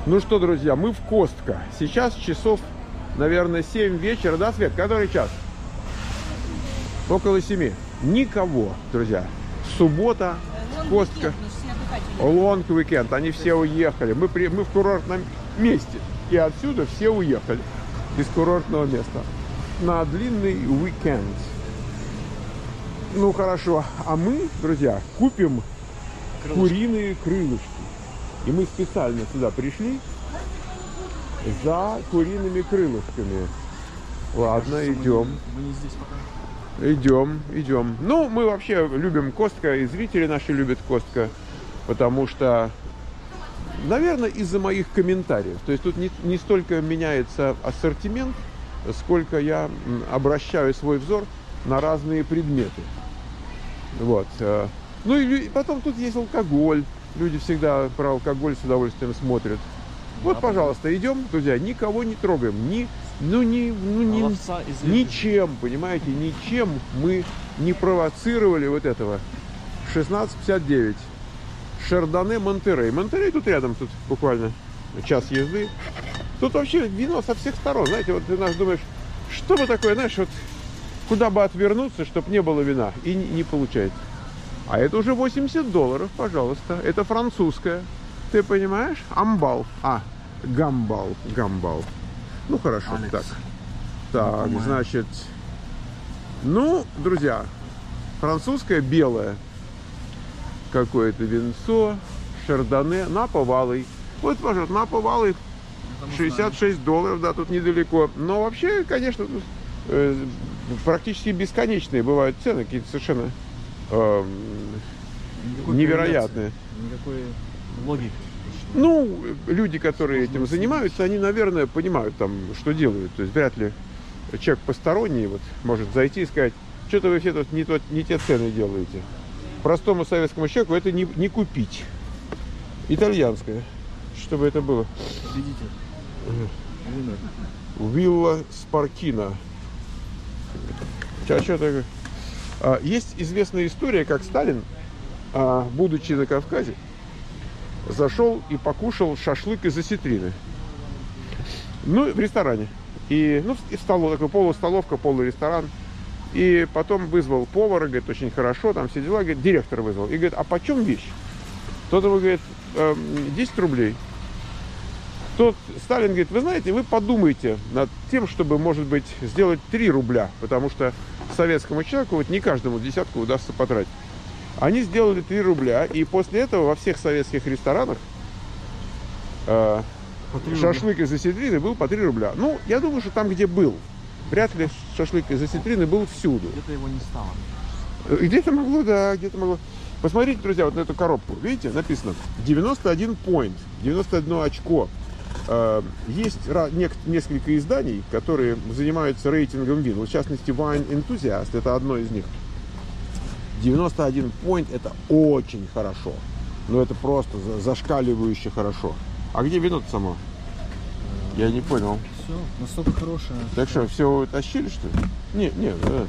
Ну что, друзья, мы в Костко. Сейчас часов, наверное, 7 вечера. Да, Свет? Который час? Около 7. Никого, друзья. Суббота, Костко. Лонг уикенд. Они все уехали. Мы в курортном месте. И отсюда все уехали. Из курортного места. На длинный уикенд. Ну, хорошо. А мы, друзья, купим куриные крылышки. И мы специально сюда пришли за куриными крылышками. Ладно, идем. Мы не здесь пока. Идем. Ну, мы вообще любим Костко, и зрители наши любят Костко, потому что, наверное, из-за моих комментариев. То есть тут не столько меняется ассортимент, сколько я обращаю свой взор на разные предметы. Вот. Ну и потом тут есть алкоголь. Люди всегда про алкоголь с удовольствием смотрят. Вот, пожалуйста, идем, друзья, никого не трогаем. Ничем, понимаете, ничем мы не провоцировали вот этого. 16,59. Шардоне Монтерей. Монтерей тут рядом, тут буквально час езды. Тут вообще вино со всех сторон. Знаете, вот ты наш думаешь, что бы такое, знаешь, вот куда бы отвернуться, чтобы не было вина. И не получается. А это уже $80, пожалуйста. Это французская. Ты понимаешь? Амбал. Гамбал. Ну, хорошо. Алекс. Так, значит... Ну, друзья, французская белая. Какое-то винцо. Шардоне. Наповалый. Вот, пожалуйста, Наповалый. $66, да, тут недалеко. Но вообще, конечно, тут, практически бесконечные бывают цены. Какие-то совершенно... невероятные. Никакой логики. Ну, люди, которые этим занимаются, они, наверное, понимают там, что делают. То есть вряд ли человек посторонний вот может зайти и сказать, что-то вы все тут не те цены делаете. Простому советскому человеку это не купить. Итальянское, чтобы это было. Видите? Вилла Спаркина. Что такое? Есть известная история, как Сталин, будучи на Кавказе, зашел и покушал шашлык из осетрины. Ну, в ресторане. И, ну, в столовой, такой полустоловка, полуресторан. И потом вызвал повара, говорит, очень хорошо, там все дела, говорит, директор вызвал. И говорит, а почем вещь? Тот ему говорит, 10 рублей. Тот Сталин говорит, вы знаете, вы подумайте над тем, чтобы, может быть, сделать 3 рубля, потому что советскому человеку вот не каждому десятку удастся потратить. Они сделали 3 рубля, и после этого во всех советских ресторанах шашлык из осетрины был по 3 рубля. Ну, я думаю, что там, где был. Вряд ли шашлык из осетрины был всюду. Где-то его не стало. Где-то могло, да, где-то могло. Посмотрите, друзья, вот на эту коробку. Видите, написано 91 point, 91 очко. Есть несколько изданий, которые занимаются рейтингом вин. Вот, в частности, Wine Enthusiast, это одно из них. 91 point это очень хорошо. Но это просто зашкаливающе хорошо. А где вино-то само? Я не понял. Все, настолько хорошее. Так что, все тащили, что ли? Нет, да.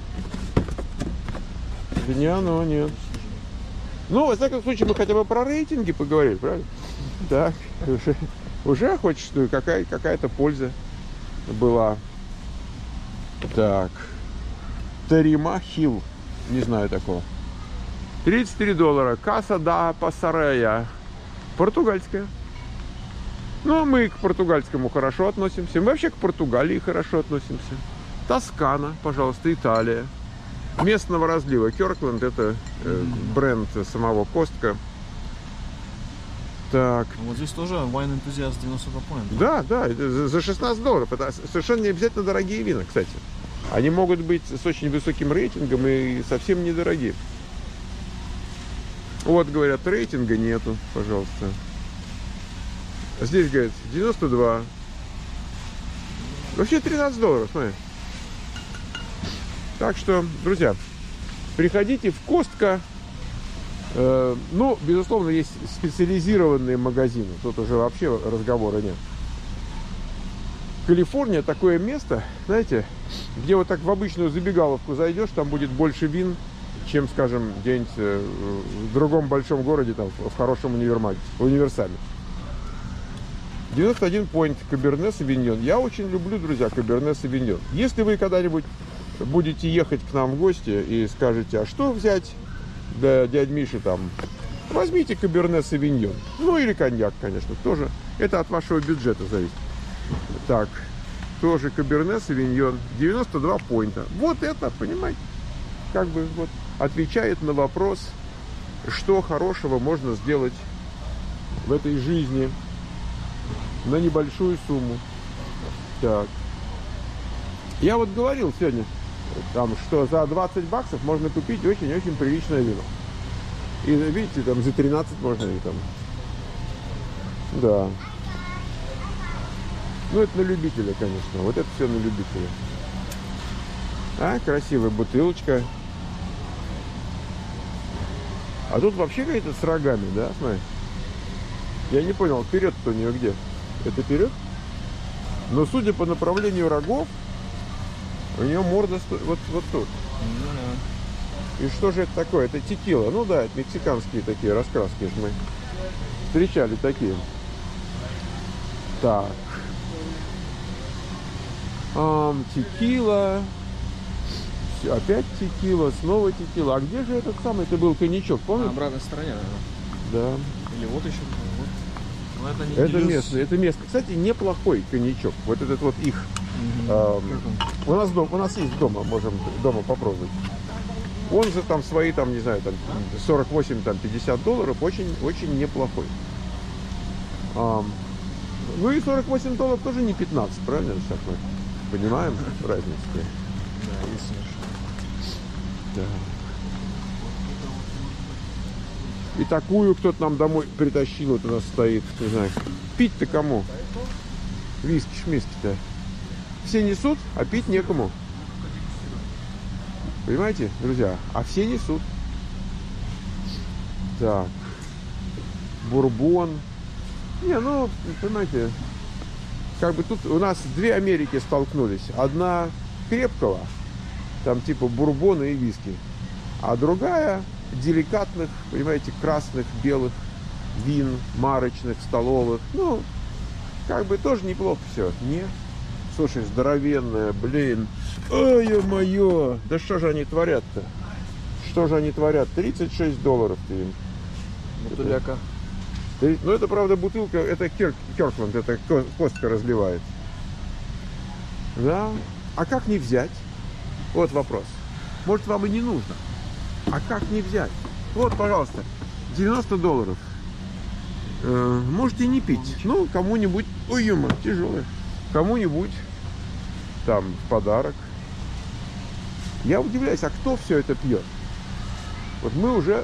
Это не оно, нет. Ну, во всяком случае, мы хотя бы про рейтинги поговорили, правильно? Так, уже хоть что, какая-то польза была. Так. Тарима Хилл. Не знаю такого. $33. Каса да Пасарея. Португальская. Ну, мы к португальскому хорошо относимся. Мы вообще к Португалии хорошо относимся. Тоскана, пожалуйста, Италия. Местного разлива. Кёркленд это бренд самого Костко. Так. Вот здесь тоже Wine Enthusiast 92 point. Да, это за $16. Это совершенно не обязательно дорогие вина, кстати. Они могут быть с очень высоким рейтингом и совсем недорогие. Вот, говорят, рейтинга нету, пожалуйста. Здесь, говорят, 92. Вообще $13, смотри. Так что, друзья, приходите в Костко. Ну, безусловно, есть специализированные магазины. Тут уже вообще разговора нет. Калифорния такое место, знаете, где вот так в обычную забегаловку зайдешь, там будет больше вин, чем, скажем, где-нибудь в другом большом городе, там, в хорошем универмаге, в универсаме. 91 point Каберне Савиньон. Я очень люблю, друзья, Каберне Савиньон. Если вы когда-нибудь будете ехать к нам в гости и скажете, а что взять, да, дядь Миша, там, возьмите Каберне Савиньон. Ну, или коньяк, конечно, тоже. Это от вашего бюджета зависит. Так, тоже Каберне Савиньон. 92 поинта. Вот это, понимаете, как бы вот отвечает на вопрос, что хорошего можно сделать в этой жизни на небольшую сумму. Так. Я вот говорил сегодня, там, что за 20 баксов можно купить очень-очень приличное вино. И видите, там за 13 можно и там. Да. Ну, это на любителя, конечно. Вот это все на любителя. А, красивая бутылочка. А тут вообще какая-то с рогами, да, смотри. Я не понял, вперед-то у нее где? Это вперед? Но судя по направлению рогов, у нее морда вот тут. И что же это такое? Это текила. Ну да, это мексиканские такие раскраски. Мы встречали такие. Так. Текила. Опять текила, снова текила. А где же этот самый? Это был коньячок, помнишь? На обратной стороне, наверное. Да. Или вот еще. Вот. Но это не Это делюсь. местный, это местный. Кстати, неплохой коньячок. Вот этот вот их. У нас есть дома, можем дома попробовать. Он за там свои, там, не знаю, там 48, там, $50, очень неплохой. Ну и $48 тоже не 15, правильно? Сейчас мы понимаем разницу. Да, есть смешно. Да. И такую кто-то нам домой притащил, вот у нас стоит, не знаю. Пить-то кому? Виски-шмиски-то. Все несут, а пить некому. Понимаете, друзья? А все несут. Так. Бурбон. Не, ну, понимаете, как бы тут у нас две Америки столкнулись. Одна крепкого, там типа бурбона и виски. А другая деликатных, понимаете, красных, белых вин, марочных, столовых. Ну, как бы тоже неплохо все. Не? Слушай, здоровенная, блин. Ой, ё-моё. Да что же они творят-то? Что же они творят? $36 ты им. Бутыляка. Ну, это, правда, бутылка, это Кёркланд, это Костка разливает. Да? А как не взять? Вот вопрос. Может, вам и не нужно. А как не взять? Вот, пожалуйста, $90. Можете не пить. Ну, кому-нибудь... Ой, ё-моё, тяжелое. Кому-нибудь там в подарок. Я удивляюсь, а кто все это пьет? Вот мы уже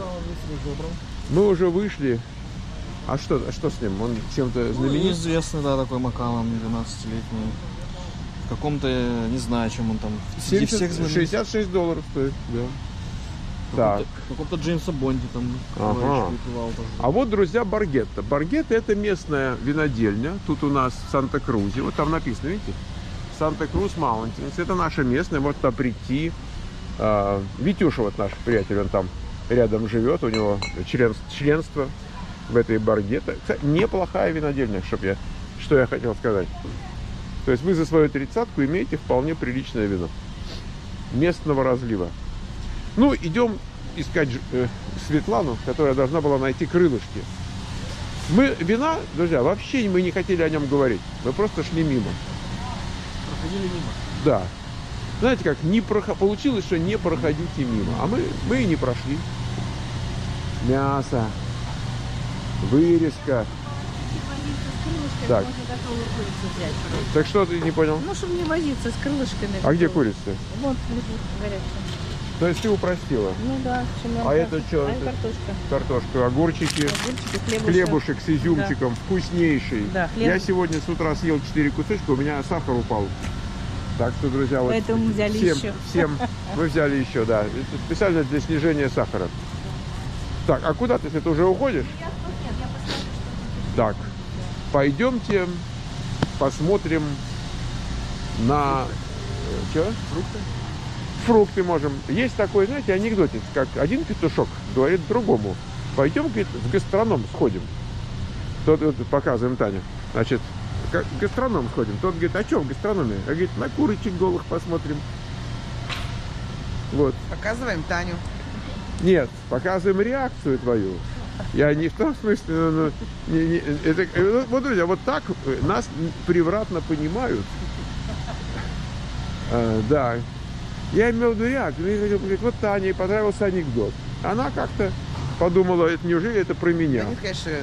вышли. А что с ним? Он чем-то знаменит? Ну, известный, да, такой Макалан, 12-летний. В каком-то, не знаю, чем он там. Среди всех знаменит. $66 стоит, да. Так. В каком-то Джеймса Бонде там. Ага. Выпивал тоже. А вот, друзья, Баргетта. Баргетта — это местная винодельня. Тут у нас в Санта-Крузе. Вот там написано, видите? Санта-Крус Маунтинс. Это наша местная. Вот туда прийти. Витюша, вот наш приятель, он там рядом живет. У него членство в этой Баргетте. Кстати, неплохая винодельня, что я хотел сказать. То есть вы за свою 30-ку имеете вполне приличное вино. Местного разлива. Ну, идем искать Светлану, которая должна была найти крылышки. Вина, друзья, вообще мы не хотели о нем говорить. Мы просто шли мимо. Проходили мимо. Да. Знаете как, получилось, что не проходите мимо. А мы и не прошли. Мясо. Вырезка. Так. Так что ты не понял? Ну, чтобы не возиться с крылышками. А где курица? Вот, горячая. То есть ты упростила? Ну да. А это что? А это картошка. Картошка, огурчики, хлебушек с изюмчиком, вкуснейший. Да, хлеб. Я сегодня с утра съел 4 кусочка, у меня сахар упал. Так что, друзья, вот Поэтому взяли еще. Всем мы взяли еще, да. Это специально для снижения сахара. Так, а куда ты? Ты уже уходишь? Нет, я посмотрю. Так, пойдемте посмотрим на... Что? Фрукты? Фрукты можем. Есть такой, знаете, анекдотик, как один петушок говорит другому: пойдем, говорит, в гастроном сходим. Тут показываем Таню. Значит, в гастроном сходим. Тот говорит, а что в гастрономе? Я говорит, на курочек голых посмотрим. Вот. Показываем Таню. Нет, показываем реакцию твою. Я не в том смысле, вот, друзья, вот так нас превратно понимают. Да. Я имел в виду реакцию. Я хотел говорить, вот Тане понравился анекдот. Она как-то подумала, это неужели это про меня? Да нет, конечно.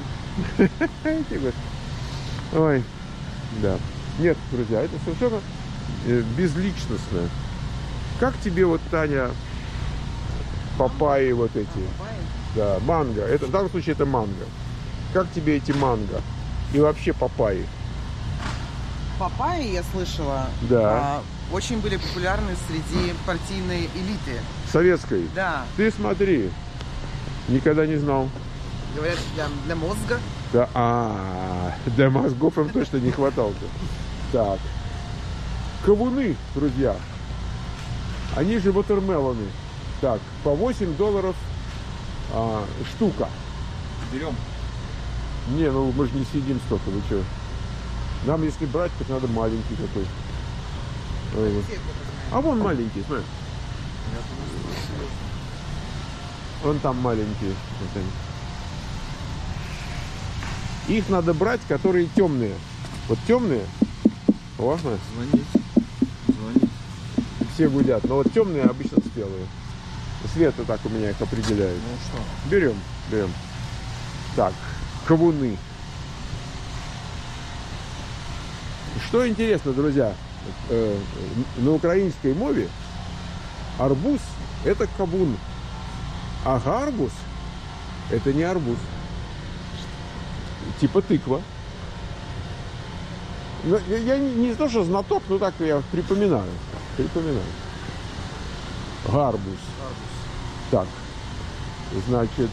Ой, да. Нет, друзья, это совершенно безличностно. Как тебе вот, Таня, папайи вот эти? Да, манго. Это, в данном случае это манго. Как тебе эти манго? И вообще папайи? Папайи, я слышала, Да. очень были популярны среди партийной элиты. Советской? Да. Ты смотри. Никогда не знал. Говорят, для мозга. Да, для мозгов им точно не хватало-то. Так. Кавуны, друзья. Они же watermelon. Так, по $8 штука. Берем. Не, ну мы же не съедим столько, вы что? Нам, если брать, так надо маленький такой. А вон маленький, смотри. Вон там маленькие. Вот они. Их надо брать, которые темные. Вот темные. Важно. Звонить. Все гудят. Но вот темные обычно спелые. Света так у меня их определяет. Ну что? Берем. Так, кавуны. Что интересно, друзья, на украинской мове арбуз – это кавун, а гарбуз – это не арбуз. Типа тыква. Но я не то, что знаток, но так я припоминаю. Гарбуз. Так, значит,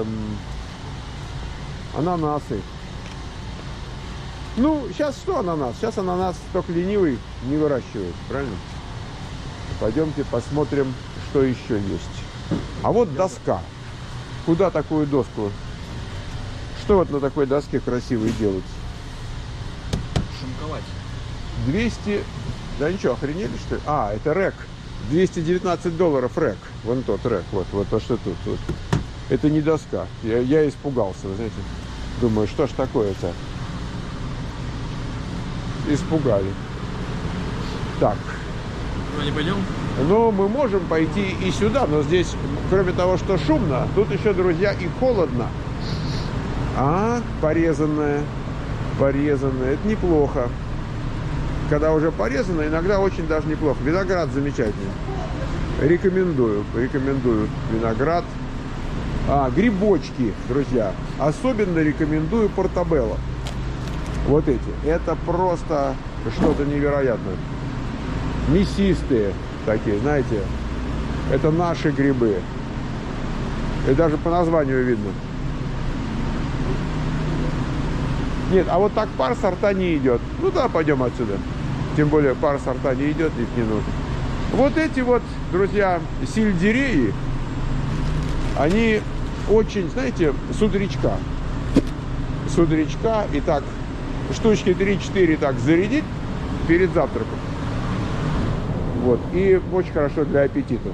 ананасы. Ну, сейчас что ананас? Сейчас ананас только ленивый не выращивает, правильно? Пойдемте посмотрим, что еще есть. А вот доска. Куда такую доску? Что вот на такой доске красивой делать? Шинковать. 200... Да ничего, охренели, что ли? А, это рэк. $219 рэк. Вон тот рэк. Вот то, что тут. Вот. Это не доска. Я испугался, вы знаете. Думаю, что ж такое-то? Испугали. Так. Куда не пойдем? Ну, мы можем пойти и сюда, но здесь, кроме того, что шумно, тут еще, друзья, и холодно. А, порезанное. Это неплохо. Когда уже порезано, иногда очень даже неплохо. Виноград замечательный. Рекомендую виноград. Грибочки, друзья. Особенно рекомендую портабелло. Вот эти. Это просто что-то невероятное. Мясистые такие, знаете. Это наши грибы. И даже по названию видно. Нет, а вот так пар сорта не идет. Ну да, пойдем отсюда. Тем более пар сорта не идет, их не нужно. Вот эти вот, друзья, сельдереи, они очень, знаете, с утречка. И так, штучки 3-4 так зарядить перед завтраком. Вот, и очень хорошо для аппетита.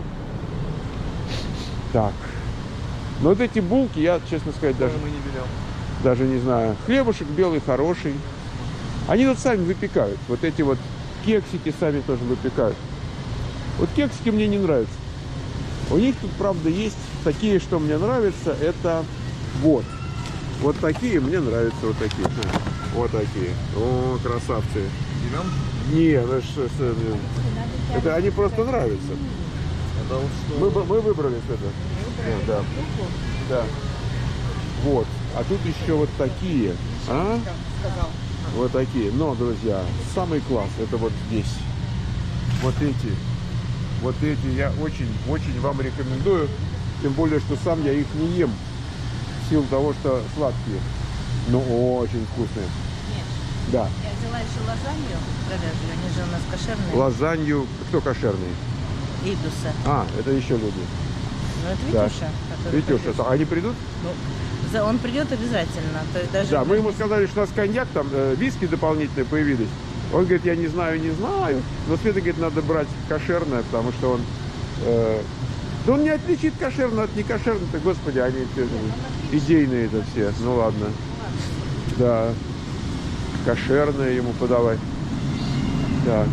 Так. Но вот эти булки, я, честно сказать, даже... мы не берем. Даже не знаю. Хлебушек белый хороший. Они тут сами выпекают. Вот эти вот кексики сами тоже выпекают. Вот кексики мне не нравятся. У них тут, правда, есть такие, что мне нравятся. Это вот. Вот такие мне нравятся. Вот такие. Вот такие. О, красавцы. Берем? Не, ну что, это они просто нравятся. Это вот что? Мы выбрали это. Да. Да. Вот. А тут еще вот такие. А? Вот такие. Но, друзья, самый класс это вот здесь. Вот эти. Вот эти я очень вам рекомендую. Тем более, что сам я их не ем. В силу того, что сладкие. Но очень вкусные. Нет. Да. Я взяла еще лазанью говяжью, они же у нас кошерные. Лазанью. Кто кошерный? Идуса. А, это еще люди. Ну, это Да. Витюша. который Витюша, пойдет. они придут? Ну, Он придет обязательно. То есть даже Да, мы ему сказали, что у нас коньяк, там виски дополнительные появились. Он говорит, я не знаю. Но Света говорит, надо брать кошерное, потому что он... да он не отличит кошерное от некошерного-то, господи, они все идейные-то все. Ну ладно. Да. Кошерное ему подавай. Так.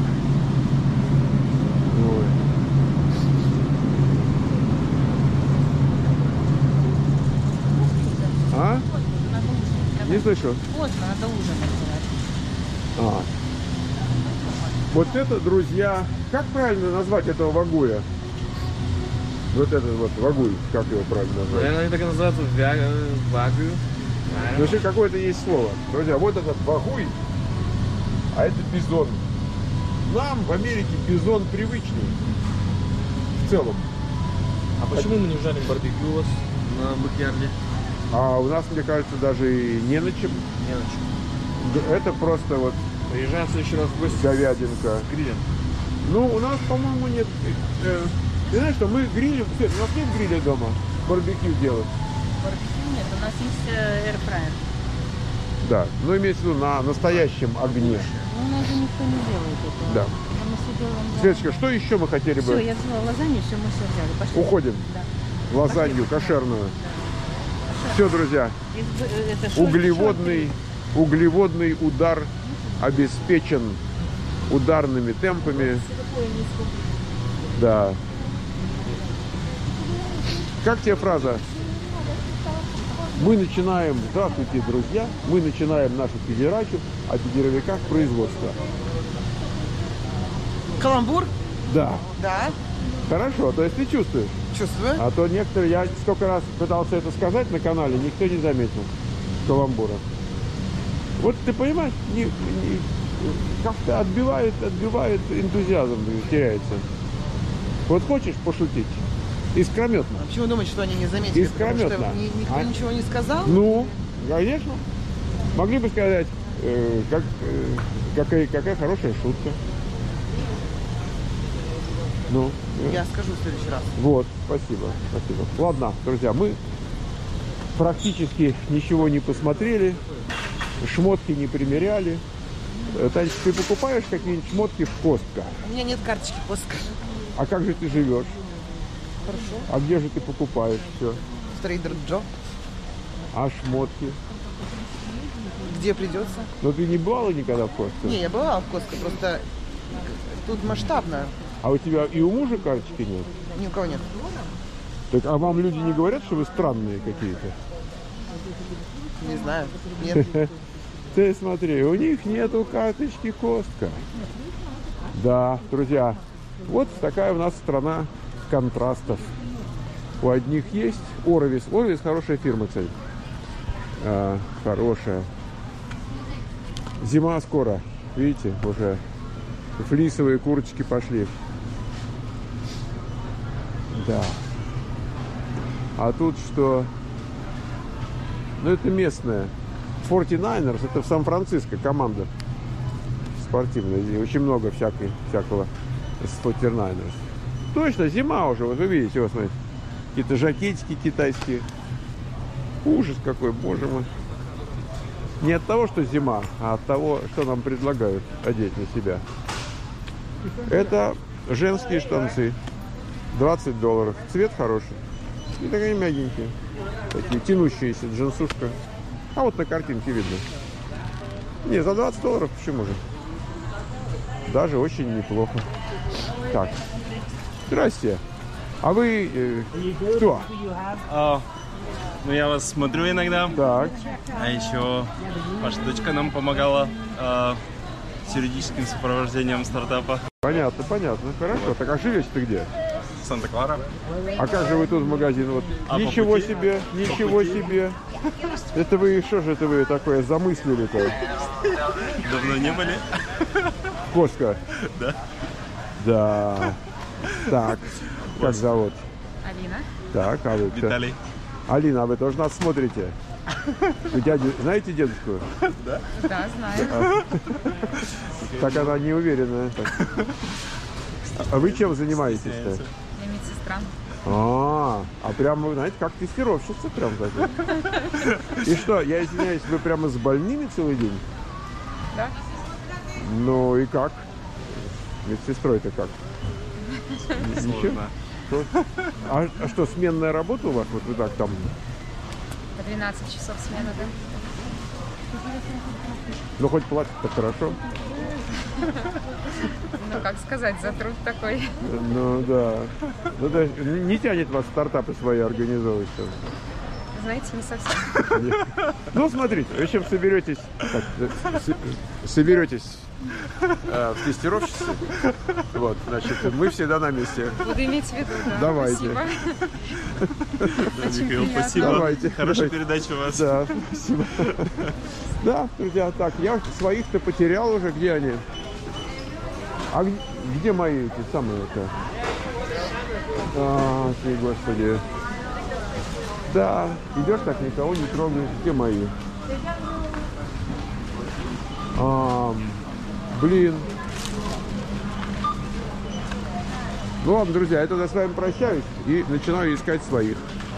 Ой. А? Не слышу. поздно, надо ужинать. А. Вот это, друзья, как правильно назвать этого вагуя? Вот этот вот вагуй, как его правильно назвать? Наверное, они так и называются вагю. Ну, вообще какое-то есть слово. Друзья, вот этот вагуй, а это бизон. Нам в Америке бизон привычный. В целом. А почему мы не жарим барбекю у вас на бэкьярде? А у нас, мне кажется, даже и не на чем. Не на чем. Это просто вот Приезжаем в следующий раз в гости говядинка. с грилем. Ну, у нас, по-моему, нет. Ты знаешь, что мы грилем. Свет, у нас нет гриля дома. Барбекю делать. Барбекю нет, у нас есть airfryer. Да. Но имеется в виду на настоящем огне. Но у нас же никто не делает этого. Да. Мы все делаем дома. Светочка, что еще мы хотели Все, бы? я взяла лазанью, все, мы все взяли. Пошли. Уходим. Да. Лазанью кошерную. Да. Все, друзья. Это шо- Углеводный удар обеспечен ударными темпами. Да. Как тебе фраза? Мы начинаем, здравствуйте, друзья, мы начинаем нашу передачу о педеровиках производства. Каламбур? Да. Да. Хорошо, то есть ты чувствуешь? Чувствую. А то некоторые, я столько раз пытался это сказать на канале, никто не заметил каламбура. Вот ты понимаешь, как-то отбивает энтузиазм, теряется. Вот хочешь пошутить? Искрометно. А почему думаете, что они не заметили? Потому что Искрометно. никто ничего не сказал? Ну, конечно. Могли бы сказать, какая хорошая шутка. Ну, Я скажу в следующий раз. вот, спасибо. Ладно, друзья, мы практически ничего не посмотрели, шмотки не примеряли. Танечка, ты покупаешь какие-нибудь шмотки в Костко? У меня нет карточки Костко. А как же ты живешь? Хорошо. А где же ты покупаешь все? В Трейдер Джо. А шмотки? Где придется? Но ты не бывала никогда в Костко? Не, я бывала в Костко, просто тут масштабно. А у тебя и у мужа карточки нет? Ни у кого нет. Так, а вам люди не говорят, что вы странные какие-то? Не знаю. Нет. Ты смотри, у них нету карточки Костко. Да, друзья, вот такая у нас страна контрастов. У одних есть Орвис. Орвис хорошая фирма, кстати. Хорошая. Зима скоро. Видите, уже флисовые курточки пошли. Да. А тут что? Ну, это местная. 49ers, это в Сан-Франциско команда спортивная. И очень много всякого с 49ers. Точно, зима уже, вот вы видите, вот смотрите. Какие-то жакетики китайские. Ужас какой, боже мой. Не от того, что зима, а от того, что нам предлагают одеть на себя. Это женские штанцы. $20. Цвет хороший. И такие мягенькие. Такие тянущиеся, джинсушка. А вот на картинке видно. Не, за $20 почему же? Даже очень неплохо. Так. Здрасте. А вы кто? Ну, я вас смотрю иногда. Так. А еще ваша дочка нам помогала с юридическим сопровождением стартапа. Понятно, понятно. Хорошо. Так а живете ты где? Санта-Клара. А как же вы тут в магазин? Вот. А Ничего по пути? себе, ничего По пути? себе. Это вы, что же это вы такое замыслили-то? Давно не были? Коска. Да. Да. Так. Как зовут? Алина. Так, а вы кто? Виталий. Алина, а вы тоже нас смотрите? Вы дядю, знаете дедушку? Да, знаю. Так она не уверена. Так. А вы чем занимаетесь-то? Я медсестра. А прямо, знаете, как тестировщица прям так. И что, я извиняюсь, вы прямо с больными целый день? Да. Ну и как? Медсестрой-то как? Ничего? Сложно. А что, сменная работа у вас? Вот вы так там... По 12 часов смена, да? Ну хоть платят-то хорошо. Ну, как сказать, за труд такой. Ну да. Ну да, не тянет вас стартапы свои организовывать. Знаете, не совсем. Ну смотрите, в общем, соберетесь в тестировщице. Вот, значит, мы всегда на месте. Буду иметь в виду, да. Давайте. Спасибо. Да, Михаил, приятно. спасибо. Давайте. Хорошей передачи у вас. Да, спасибо. Да, друзья, так, я своих-то потерял уже, где они? А где мои эти самые-то? Ты, господи. Да, идешь так, никого не трогаешь. Где мои? Блин. Ну ладно, друзья, я тогда с вами прощаюсь и начинаю искать своих.